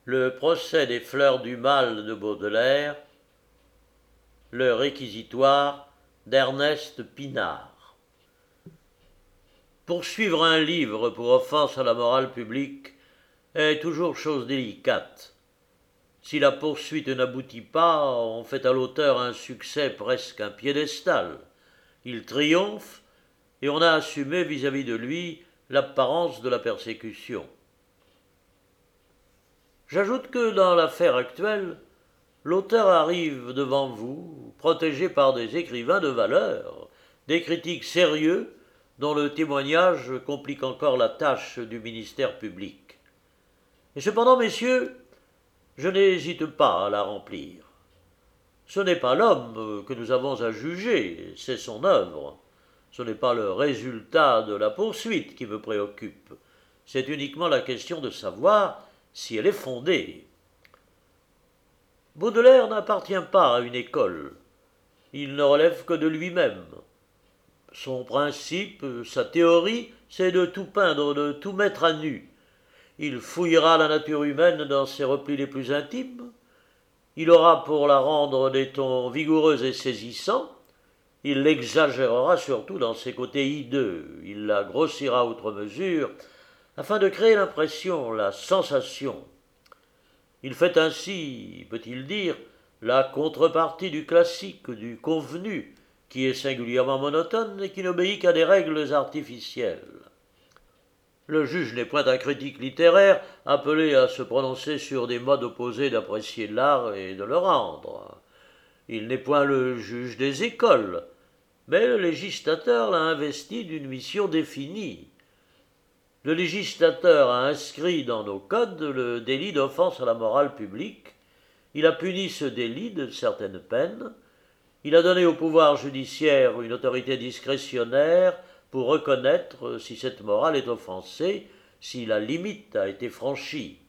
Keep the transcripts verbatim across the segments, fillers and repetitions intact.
Le procès des fleurs du mal de Baudelaire, le réquisitoire d'Ernest Pinard. Poursuivre un livre pour offense à la morale publique est toujours chose délicate. Si la poursuite n'aboutit pas, on fait à l'auteur un succès presque un piédestal. Il triomphe et on a assumé vis-à-vis de lui l'apparence de la persécution. J'ajoute que dans l'affaire actuelle, l'auteur arrive devant vous, protégé par des écrivains de valeur, des critiques sérieux dont le témoignage complique encore la tâche du ministère public. Et cependant, messieurs, je n'hésite pas à la remplir. Ce n'est pas l'homme que nous avons à juger, c'est son œuvre. Ce n'est pas le résultat de la poursuite qui me préoccupe, c'est uniquement la question de savoir si elle est fondée. Baudelaire n'appartient pas à une école, il ne relève que de lui-même. Son principe, sa théorie, c'est de tout peindre, de tout mettre à nu. Il fouillera la nature humaine dans ses replis les plus intimes, il aura pour la rendre des tons vigoureux et saisissants, il l'exagérera surtout dans ses côtés hideux, il la grossira outre mesure, afin de créer l'impression, la sensation. Il fait ainsi, peut-il dire, la contrepartie du classique, du convenu, qui est singulièrement monotone et qui n'obéit qu'à des règles artificielles. Le juge n'est point un critique littéraire appelé à se prononcer sur des modes opposés d'apprécier l'art et de le rendre. Il n'est point le juge des écoles, mais le législateur l'a investi d'une mission définie. Le législateur a inscrit dans nos codes le délit d'offense à la morale publique, il a puni ce délit de certaines peines, il a donné au pouvoir judiciaire une autorité discrétionnaire pour reconnaître si cette morale est offensée, si la limite a été franchie.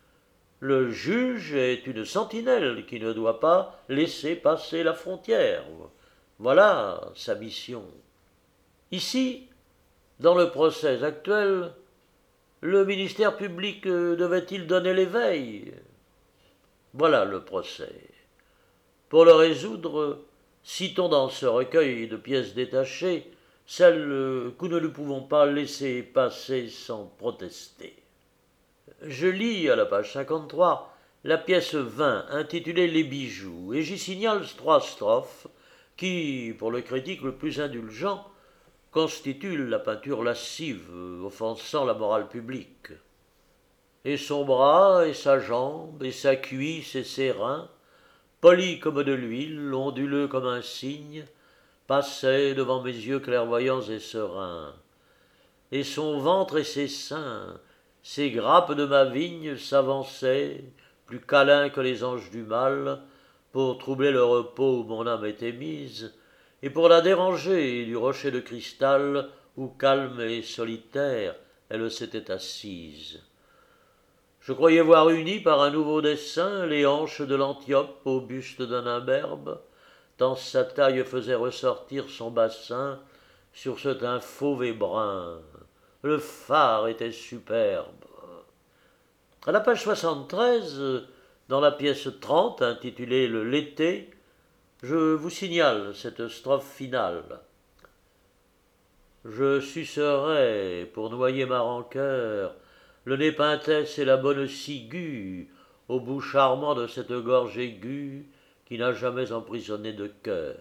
Le juge est une sentinelle qui ne doit pas laisser passer la frontière. Voilà sa mission. Ici, dans le procès actuel, le ministère public devait-il donner l'éveil? Voilà le procès. Pour le résoudre, citons dans ce recueil de pièces détachées celles que nous ne pouvons pas laisser passer sans protester. Je lis à la page cinquante-trois la pièce vingt intitulée Les bijoux, et j'y signale trois strophes qui, pour le critique le plus indulgent, constituent la peinture lascive, offensant la morale publique. Et son bras, et sa jambe, et sa cuisse, et ses reins, polis comme de l'huile, onduleux comme un cygne, passaient devant mes yeux clairvoyants et sereins. Et son ventre et ses seins, ces grappes de ma vigne s'avançaient, plus câlins que les anges du mal, pour troubler le repos où mon âme était mise, et pour la déranger du rocher de cristal où, calme et solitaire, elle s'était assise. Je croyais voir unies par un nouveau dessin les hanches de l'Antiope au buste d'un imberbe, tant sa taille faisait ressortir son bassin sur ce teint fauve et brun. Le phare était superbe. À la page soixante-treize, dans la pièce trente, intitulée Le L'été, je vous signale cette strophe finale. Je sucerai, pour noyer ma rancœur, le népenthes et la bonne ciguë, au bout charmant de cette gorge aiguë qui n'a jamais emprisonné de cœur.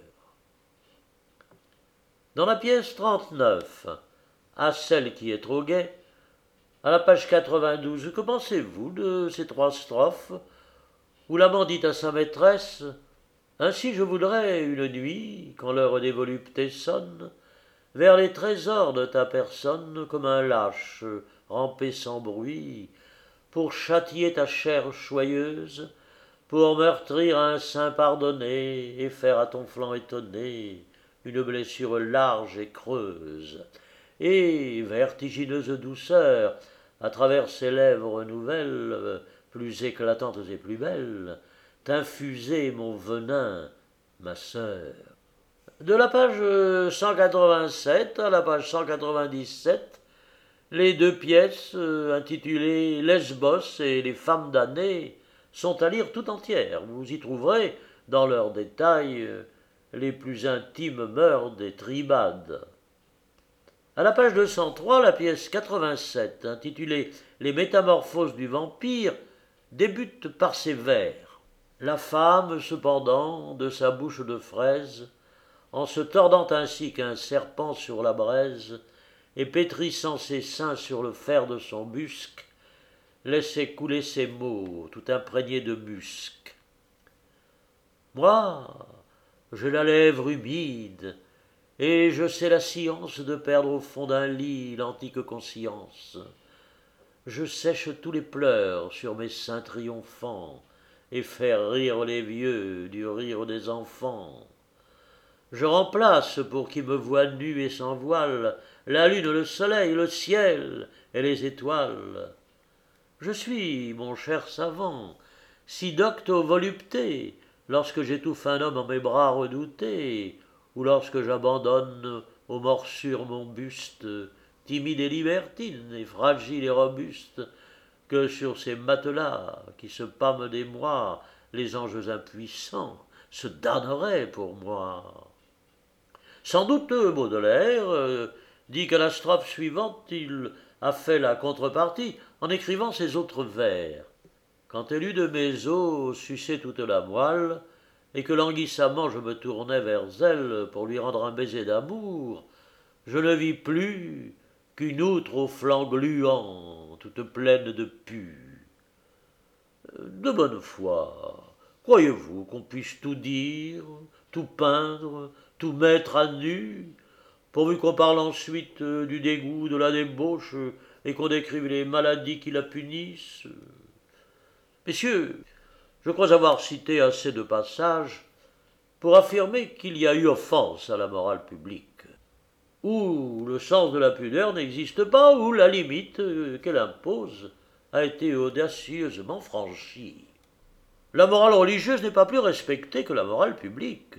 Dans la pièce trente-neuf, à celle qui est trop gaie, à la page quatre-vingt-douze, que pensez-vous de ces trois strophes où l'amant dit à sa maîtresse « Ainsi je voudrais une nuit, quand l'heure des voluptés sonne, vers les trésors de ta personne, comme un lâche, ramper sans bruit, pour châtier ta chair choyeuse, pour meurtrir un sein pardonné, et faire à ton flanc étonné une blessure large et creuse, et, vertigineuse douceur, à travers ces lèvres nouvelles, plus éclatantes et plus belles, t'infuser mon venin, ma sœur. » De la page cent quatre-vingt-sept à la page cent quatre-vingt-dix-sept, Les deux pièces, euh, intitulées Lesbos et les femmes damnées, sont à lire tout entières. Vous y trouverez, dans leurs détails, euh, les plus intimes mœurs des tribades. À la page deux cent trois, la pièce quatre-vingt-sept, intitulée Les métamorphoses du vampire, débute par ces vers. La femme, cependant, de sa bouche de fraise, en se tordant ainsi qu'un serpent sur la braise, et pétrissant ses seins sur le fer de son busc, laissait couler ses mots, tout imprégnés de musc. Moi, j'ai la lèvre humide, et je sais la science de perdre au fond d'un lit l'antique conscience. Je sèche tous les pleurs sur mes seins triomphants, et faire rire les vieux du rire des enfants. Je remplace, pour qui me voit nu et sans voile, la lune, le soleil, le ciel et les étoiles. Je suis, mon cher savant, si docte aux voluptés, lorsque j'étouffe un homme en mes bras redoutés, ou lorsque j'abandonne aux morsures mon buste, timide et libertine, et fragile et robuste, que sur ces matelas qui se pâment des mois, les anges impuissants se damneraient pour moi. Sans doute Baudelaire euh, dit qu'à la strophe suivante il a fait la contrepartie en écrivant ses autres vers. Quand elle eut de mes os sucé toute la moelle, et que languissamment je me tournais vers elle pour lui rendre un baiser d'amour, je ne vis plus qu'une outre aux flancs gluants, toute pleine de pu. De bonne foi, croyez-vous qu'on puisse tout dire, tout peindre, tout mettre à nu, pourvu qu'on parle ensuite du dégoût, de la débauche, et qu'on décrive les maladies qui la punissent? Messieurs, je crois avoir cité assez de passages pour affirmer qu'il y a eu offense à la morale publique, où le sens de la pudeur n'existe pas, où la limite qu'elle impose a été audacieusement franchie. La morale religieuse n'est pas plus respectée que la morale publique.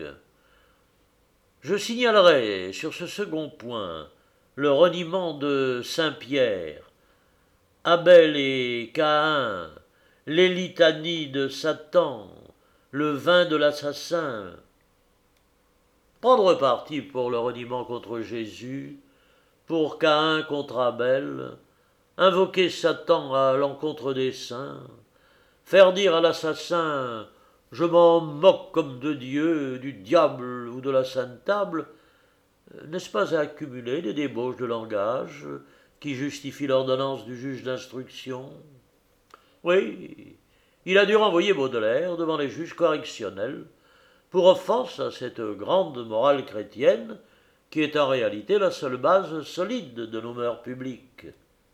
Je signalerai sur ce second point le reniement de saint Pierre, Abel et Caïn, les litanies de Satan, le vin de l'assassin. Prendre parti pour le reniement contre Jésus, pour Caïn contre Abel, invoquer Satan à l'encontre des saints, faire dire à l'assassin « je m'en moque comme de Dieu, du diable ou de la sainte table », n'est-ce pas à accumuler des débauches de langage qui justifient l'ordonnance du juge d'instruction? Oui, il a dû renvoyer Baudelaire devant les juges correctionnels pour offense à cette grande morale chrétienne qui est en réalité la seule base solide de nos mœurs publiques.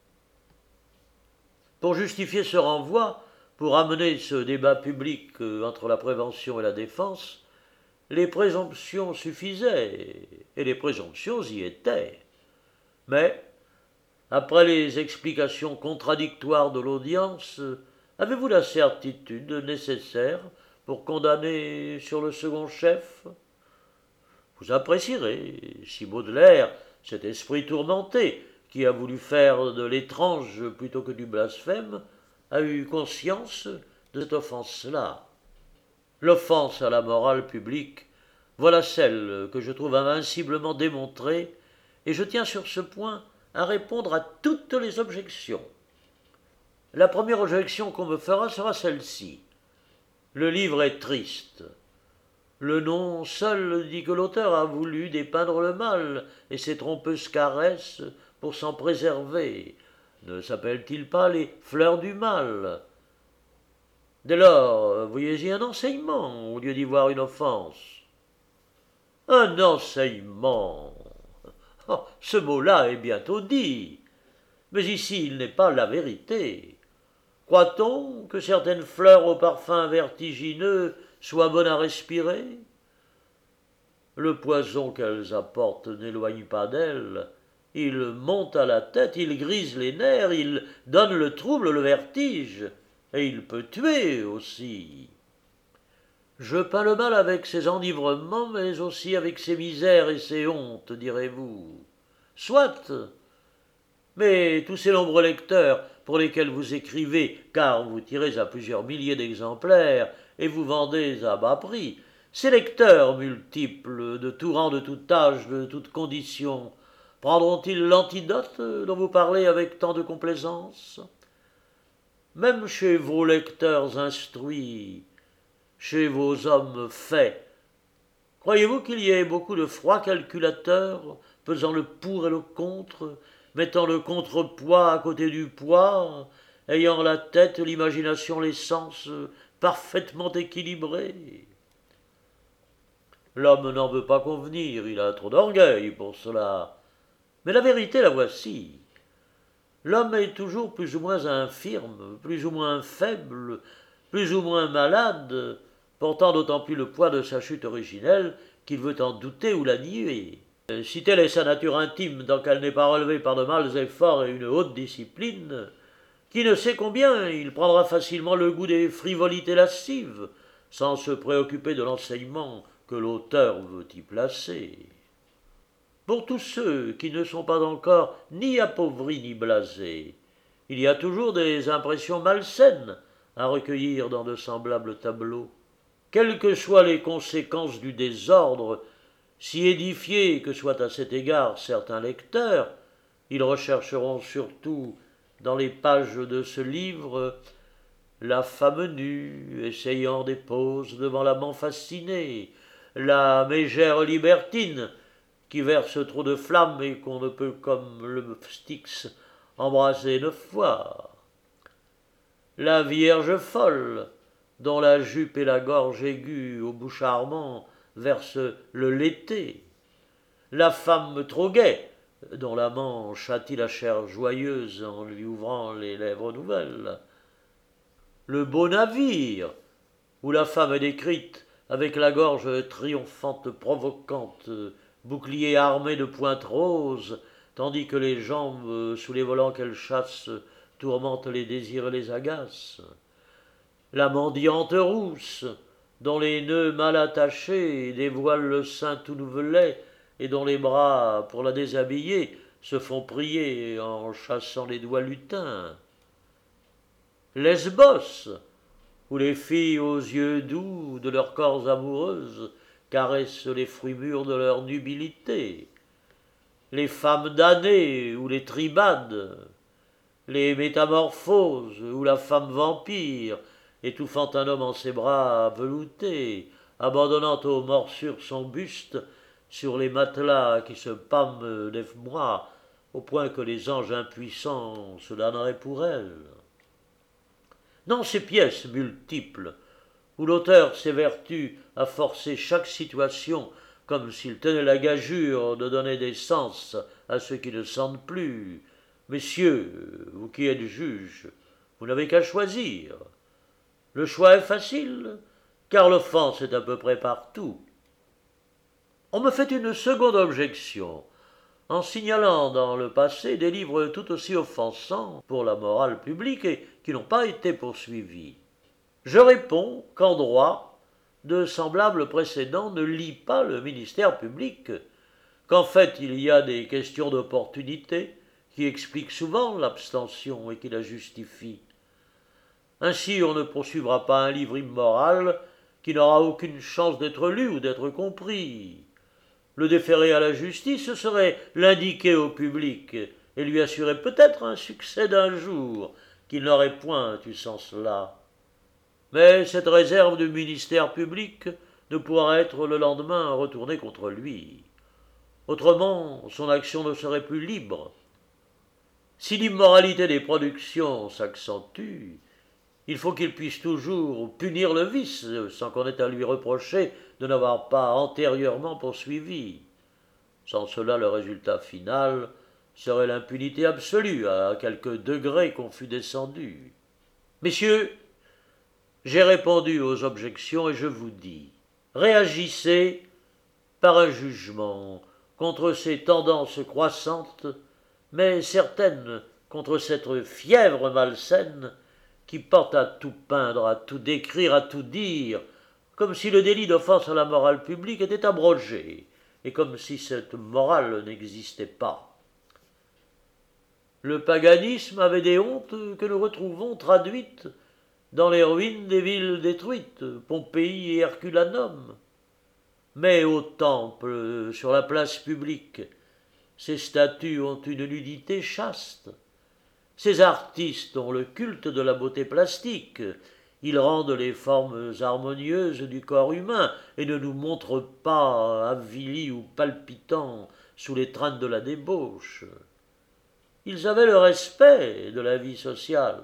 Pour justifier ce renvoi, pour amener ce débat public entre la prévention et la défense, les présomptions suffisaient, et les présomptions y étaient. Mais, après les explications contradictoires de l'audience, avez-vous la certitude nécessaire pour condamner sur le second chef? Vous apprécierez, si Baudelaire, cet esprit tourmenté, qui a voulu faire de l'étrange plutôt que du blasphème, a eu conscience de cette offense-là. L'offense à la morale publique, voilà celle que je trouve invinciblement démontrée, et je tiens sur ce point à répondre à toutes les objections. La première objection qu'on me fera sera celle-ci. Le livre est triste. Le nom seul dit que l'auteur a voulu dépeindre le mal et ses trompeuses caresses pour s'en préserver. Ne s'appelle-t-il pas les fleurs du mal? Dès lors, voyez-y un enseignement, au lieu d'y voir une offense. Un enseignement. Oh, ce mot-là est bientôt dit, mais ici il n'est pas la vérité. Croit-on que certaines fleurs au parfum vertigineux soient bonnes à respirer? Le poison qu'elles apportent n'éloigne pas d'elles. Il monte à la tête, il grise les nerfs, il donne le trouble, le vertige, et il peut tuer aussi. Je peins le mal avec ses enivrements, mais aussi avec ses misères et ses hontes, direz-vous. Soit, Mais tous ces nombreux lecteurs pour lesquels vous écrivez, car vous tirez à plusieurs milliers d'exemplaires et vous vendez à bas prix, ces lecteurs multiples, de tout rang, de tout âge, de toutes conditions, prendront-ils l'antidote dont vous parlez avec tant de complaisance? Même chez vos lecteurs instruits, chez vos hommes faits, croyez-vous qu'il y ait beaucoup de froids calculateurs, pesant le pour et le contre, mettant le contrepoids à côté du poids, ayant la tête, l'imagination, les sens parfaitement équilibrés? L'homme n'en veut pas convenir, il a trop d'orgueil pour cela. Mais la vérité, la voici. L'homme est toujours plus ou moins infirme, plus ou moins faible, plus ou moins malade, portant d'autant plus le poids de sa chute originelle qu'il veut en douter ou la nier. Si telle est sa nature intime, tant qu'elle n'est pas relevée par de mâles efforts et une haute discipline, qui ne sait combien il prendra facilement le goût des frivolités lascives, sans se préoccuper de l'enseignement que l'auteur veut y placer. Pour tous ceux qui ne sont pas encore ni appauvris ni blasés, il y a toujours des impressions malsaines à recueillir dans de semblables tableaux. Quelles que soient les conséquences du désordre, si édifiés que soient à cet égard certains lecteurs, ils rechercheront surtout dans les pages de ce livre la femme nue essayant des poses devant l'amant fasciné, la mégère libertine qui verse trop de flammes et qu'on ne peut, comme le Styx, embrasser neuf fois, la vierge folle, dont la jupe et la gorge aiguë au bout charmant versent le lété, la femme trop gaie, dont l'amant châtie la chair joyeuse en lui ouvrant les lèvres nouvelles, le beau navire, où la femme est décrite avec la gorge triomphante provocante, bouclier armé de pointes roses, tandis que les jambes, sous les volants qu'elle chasse, tourmentent les désirs et les agacent. La mendiante rousse, dont les nœuds mal attachés dévoilent le sein tout nouvelet, et dont les bras, pour la déshabiller, se font prier en chassant les doigts lutins. Lesbos, où les filles aux yeux doux de leurs corps amoureuses caressent les fruits mûrs de leur nubilité, les femmes damnées ou les tribades, les métamorphoses ou la femme vampire, étouffant un homme en ses bras veloutés, abandonnant aux morsures son buste sur les matelas qui se pâment d'effroi, au point que les anges impuissants se damneraient pour elle. Dans ces pièces multiples, où l'auteur s'évertue à forcer chaque situation comme s'il tenait la gageure de donner des sens à ceux qui ne sentent plus, messieurs, vous qui êtes juges, vous n'avez qu'à choisir. Le choix est facile, car l'offense est à peu près partout. On me fait une seconde objection, en signalant dans le passé des livres tout aussi offensants pour la morale publique et qui n'ont pas été poursuivis. Je réponds qu'en droit, de semblables précédents ne lient pas le ministère public, qu'en fait il y a des questions d'opportunité qui expliquent souvent l'abstention et qui la justifient. Ainsi on ne poursuivra pas un livre immoral qui n'aura aucune chance d'être lu ou d'être compris. Le déférer à la justice serait l'indiquer au public et lui assurer peut-être un succès d'un jour qu'il n'aurait point eu sans cela. Mais cette réserve du ministère public ne pourra être le lendemain retournée contre lui. Autrement, son action ne serait plus libre. Si l'immoralité des productions s'accentue, il faut qu'il puisse toujours punir le vice, sans qu'on ait à lui reprocher de n'avoir pas antérieurement poursuivi. Sans cela, le résultat final serait l'impunité absolue, à quelque degré qu'on fût descendu. Messieurs, j'ai répondu aux objections et je vous dis, réagissez par un jugement contre ces tendances croissantes, mais certaines contre cette fièvre malsaine qui porte à tout peindre, à tout décrire, à tout dire, comme si le délit d'offense à la morale publique était abrogé, et comme si cette morale n'existait pas. Le paganisme avait des hontes que nous retrouvons traduites dans les ruines des villes détruites, Pompéi et Herculanum. Mais au temple, sur la place publique, ces statues ont une nudité chaste. Ces artistes ont le culte de la beauté plastique. Ils rendent les formes harmonieuses du corps humain et ne nous montrent pas avilis ou palpitants sous les traînes de la débauche. Ils avaient le respect de la vie sociale.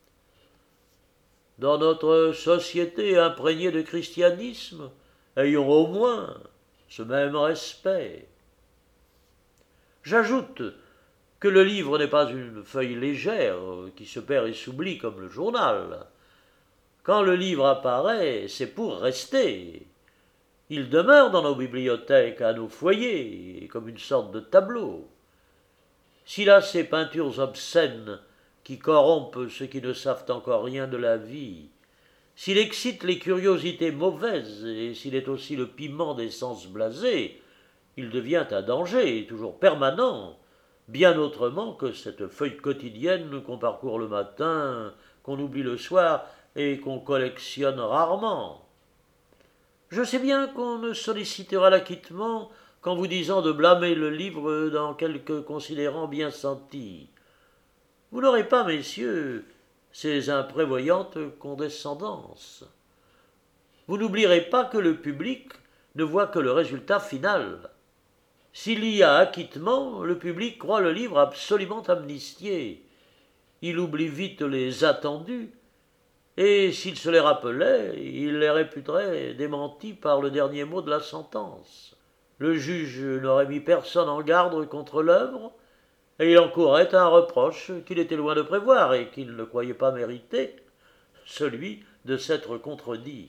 Dans notre société imprégnée de christianisme, ayons au moins ce même respect. J'ajoute que le livre n'est pas une feuille légère qui se perd et s'oublie comme le journal. Quand le livre apparaît, c'est pour rester. Il demeure dans nos bibliothèques, à nos foyers, comme une sorte de tableau. S'il a ces peintures obscènes qui corrompent ceux qui ne savent encore rien de la vie, s'il excite les curiosités mauvaises et s'il est aussi le piment des sens blasés, il devient un danger, toujours permanent, bien autrement que cette feuille quotidienne qu'on parcourt le matin, qu'on oublie le soir et qu'on collectionne rarement. Je sais bien qu'on ne sollicitera l'acquittement qu'en vous disant de blâmer le livre dans quelques considérants bien sentis. Vous n'aurez pas, messieurs, ces imprévoyantes condescendances. Vous n'oublierez pas que le public ne voit que le résultat final. S'il y a acquittement, le public croit le livre absolument amnistié. Il oublie vite les attendus, et s'il se les rappelait, il les réputerait démentis par le dernier mot de la sentence. Le juge n'aurait mis personne en garde contre l'œuvre, et il encourrait un reproche qu'il était loin de prévoir et qu'il ne croyait pas mériter, celui de s'être contredit.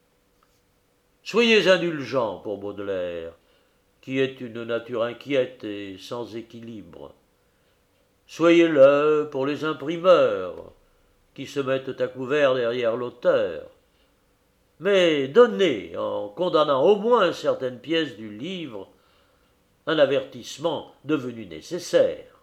Soyez indulgents pour Baudelaire, qui est une nature inquiète et sans équilibre. Soyez-le pour les imprimeurs, qui se mettent à couvert derrière l'auteur. Mais donnez, en condamnant au moins certaines pièces du livre, un avertissement devenu nécessaire.